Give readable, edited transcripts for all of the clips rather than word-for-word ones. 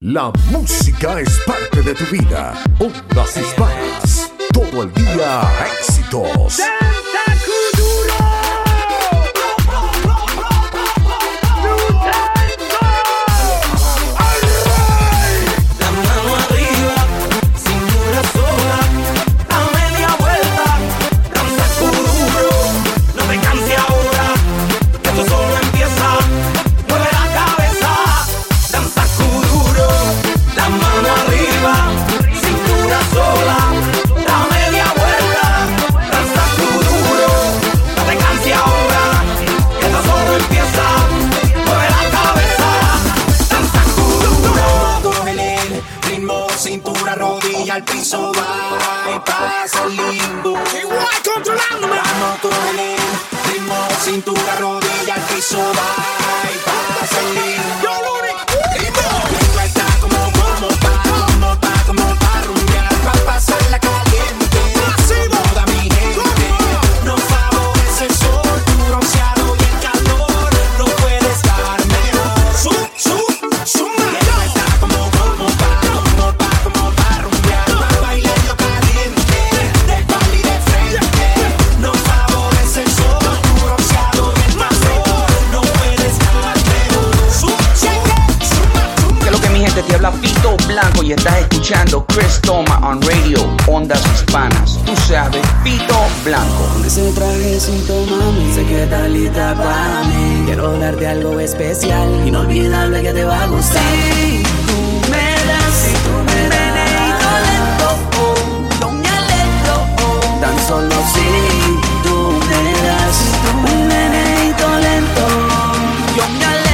La música es parte de tu vida. Ondas Hispanas. Todo el día éxitos. Cintura, rodilla al piso, va y pasa lindo. Igual controlándome. Vamos con el ritmo, cintura, rodilla al piso, va y pasa lindo. Lindo está como pa rumbear, pa pasarla caliente. Toda mi gente no favorece el sol, tu bronceado y el calor no puede estar mejor. Suma. Está como pa rumbear, pa bailando caliente, de espalda y de frente. No favorece el sol, tu bronceado y el calor no puede estar mejor. Que lo que mi gente te habla Fito Blanco y estás escuchando Chris Toma on Radio, Ondas Hispanas. Tú sabes, Fito Blanco. Con ese trajecito, mami, sé que estás lista para mí. Quiero darte algo especial, inolvidable que te va a gustar. Si tú me das un meneíto lento, yo me alegro. Tan solo si tú me das un meneíto lento, yo me alegro.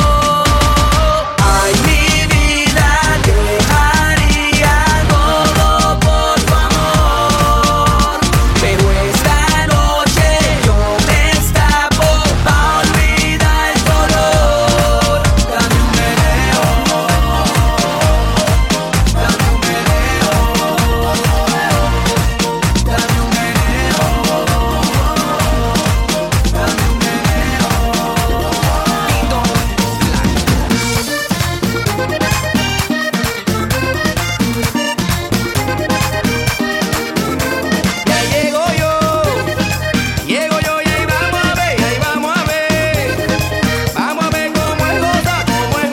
Ay, mi vida, dejaría todo por tu amor. Pero esta noche yo me escapo pa' olvidar el dolor. Dame un meneo, dame un meneo, dame un meneo, dame un Ya llego yo y ahí vamos a ver, vamos a ver cómo él goza,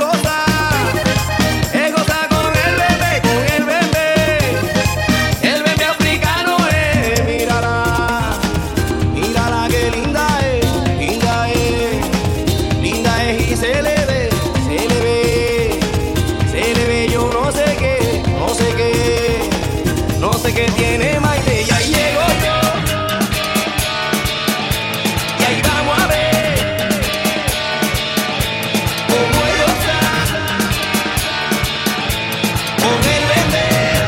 él goza con el bebé, el bebé africano es, mírala que linda es y se le ve, yo no sé qué tiene Maite, y ahí llego yo, y ahí vamos a ver cómo él goza con el bebé.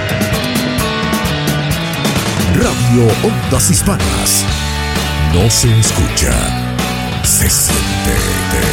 Radio Ondas Hispanas. No se escucha, se siente.